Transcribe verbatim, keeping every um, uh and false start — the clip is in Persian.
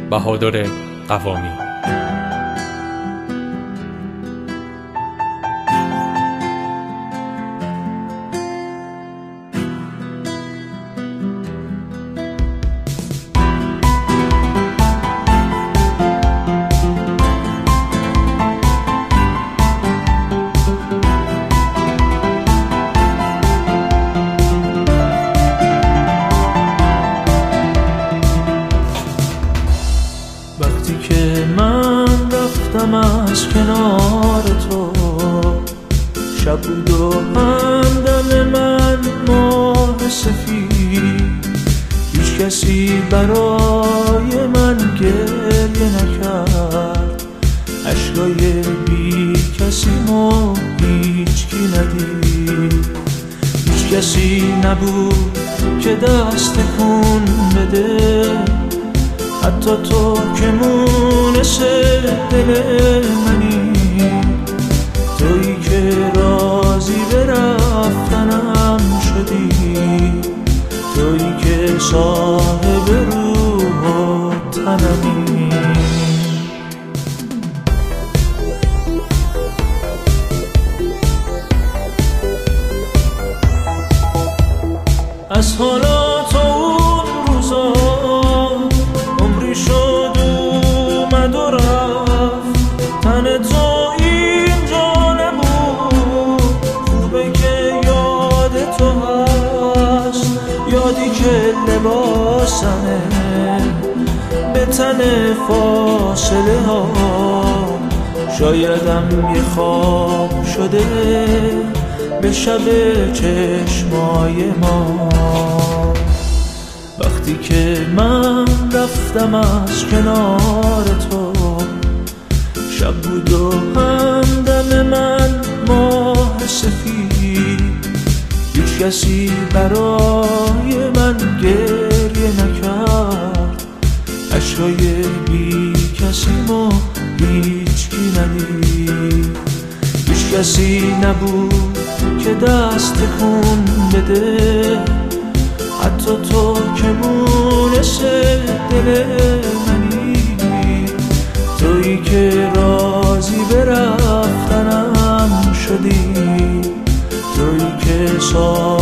بهادر قوامی. وقتی که من رفتم از کنار تو، شب بود و همدم من ماه سفید، هیچ کسی برای من گریه نکرد، اشکای بی کسی مو هیچ کی ندید، هیچ کسی نبود که دست کن بده، حتی تو که مونس دل منی، تویی که راضی به رفتنم شدی، تویی که صاحب روح و تنمی. از حالات اون روزا عمری شد اومد و رفت، تن تو اینجا نبود، خوبه که یاد تو هست، یادی که لباسمه به تن فاصله ها، شایدم یه خواب شده به شب چشمای ما. وقتی که من رفتم از کنار تو، شب بود و همدم من ماه سفید، هیچ کسی برای من گریه نکرد، اشکای بی کسی مو هیچ کی ندید، هیچ کسی نبود که دست کن بده، حتی تو که مونس دل منی، تویی که راضی به رفتنم شدی، تویی که